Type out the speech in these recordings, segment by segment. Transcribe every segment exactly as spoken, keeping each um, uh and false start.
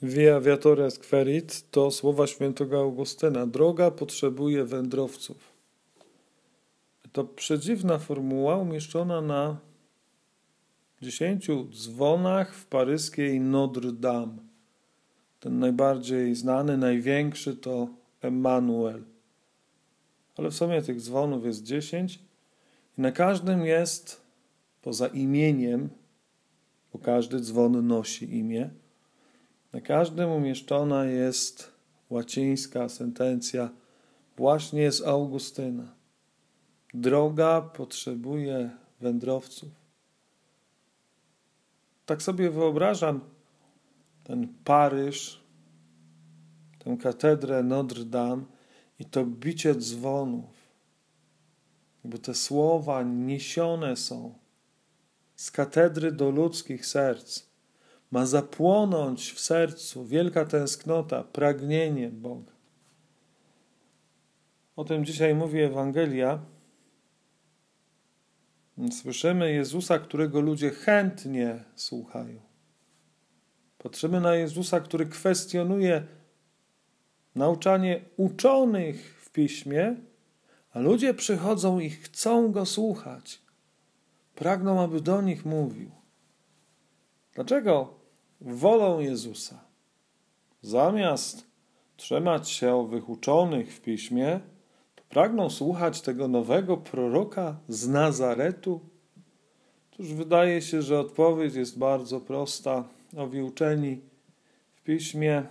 Via viatores querit to słowa świętego Augustyna. Droga potrzebuje wędrowców. To przedziwna formuła umieszczona na dziesięciu dzwonach w paryskiej Notre Dame. Ten najbardziej znany, największy to Emmanuel. Ale w sumie tych dzwonów jest dziesięć i na każdym jest, poza imieniem, bo każdy dzwon nosi imię, na każdym umieszczona jest łacińska sentencja właśnie z Augustyna. Droga potrzebuje wędrowców. Tak sobie wyobrażam ten Paryż, tę katedrę Notre Dame i to bicie dzwonów. Bo te słowa niesione są z katedry do ludzkich serc. Ma zapłonąć w sercu wielka tęsknota, pragnienie Boga. O tym dzisiaj mówi Ewangelia. Słyszymy Jezusa, którego ludzie chętnie słuchają. Patrzymy na Jezusa, który kwestionuje nauczanie uczonych w Piśmie, a ludzie przychodzą i chcą Go słuchać. Pragną, aby do nich mówił. Dlaczego wolą Jezusa? Zamiast trzymać się owych uczonych w Piśmie, to pragną słuchać tego nowego proroka z Nazaretu? Otóż wydaje się, że odpowiedź jest bardzo prosta. Owi uczeni w Piśmie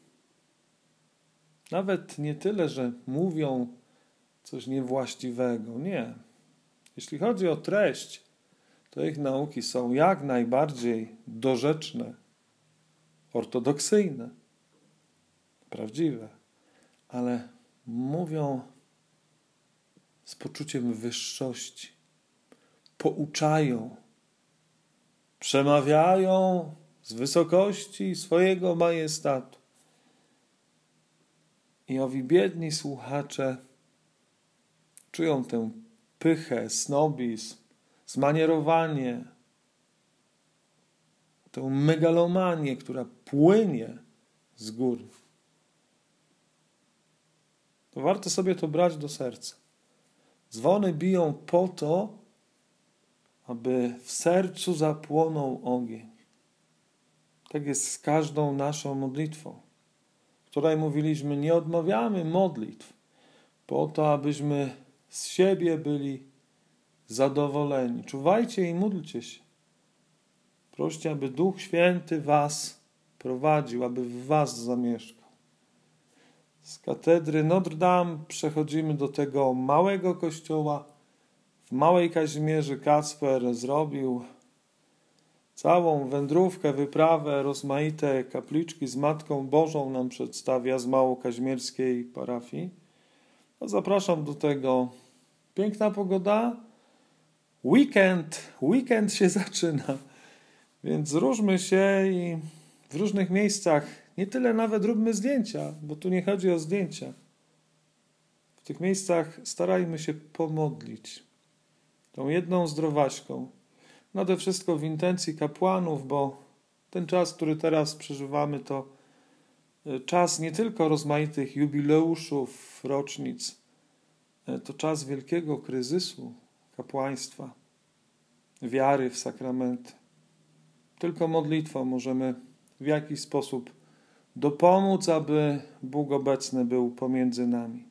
nawet nie tyle, że mówią coś niewłaściwego. Nie. Jeśli chodzi o treść, to ich nauki są jak najbardziej dorzeczne, ortodoksyjne, prawdziwe, ale mówią z poczuciem wyższości, pouczają, przemawiają z wysokości swojego majestatu. I owi biedni słuchacze czują tę pychę, snobizm, zmanierowanie, tę megalomanię, która płynie z góry. To warto sobie to brać do serca. Dzwony biją po to, aby w sercu zapłonął ogień. Tak jest z każdą naszą modlitwą. Wczoraj mówiliśmy, nie odmawiamy modlitw po to, abyśmy z siebie byli zadowoleni. Czuwajcie i módlcie się. Proście, aby Duch Święty was prowadził, aby w was zamieszkał. Z katedry Notre Dame przechodzimy do tego małego kościoła. W Małej Kazimierzy Kacper zrobił całą wędrówkę, wyprawę, rozmaite kapliczki z Matką Bożą nam przedstawia z małokazimierskiej parafii. A zapraszam do tego. Piękna pogoda. Weekend, weekend się zaczyna. Więc różmy się i w różnych miejscach, nie tyle nawet róbmy zdjęcia, bo tu nie chodzi o zdjęcia. W tych miejscach starajmy się pomodlić tą jedną zdrowaśką. Nade wszystko w intencji kapłanów, bo ten czas, który teraz przeżywamy, to czas nie tylko rozmaitych jubileuszów, rocznic, to czas wielkiego kryzysu kapłaństwa, wiary w sakramenty. Tylko modlitwą możemy w jakiś sposób dopomóc, aby Bóg obecny był pomiędzy nami.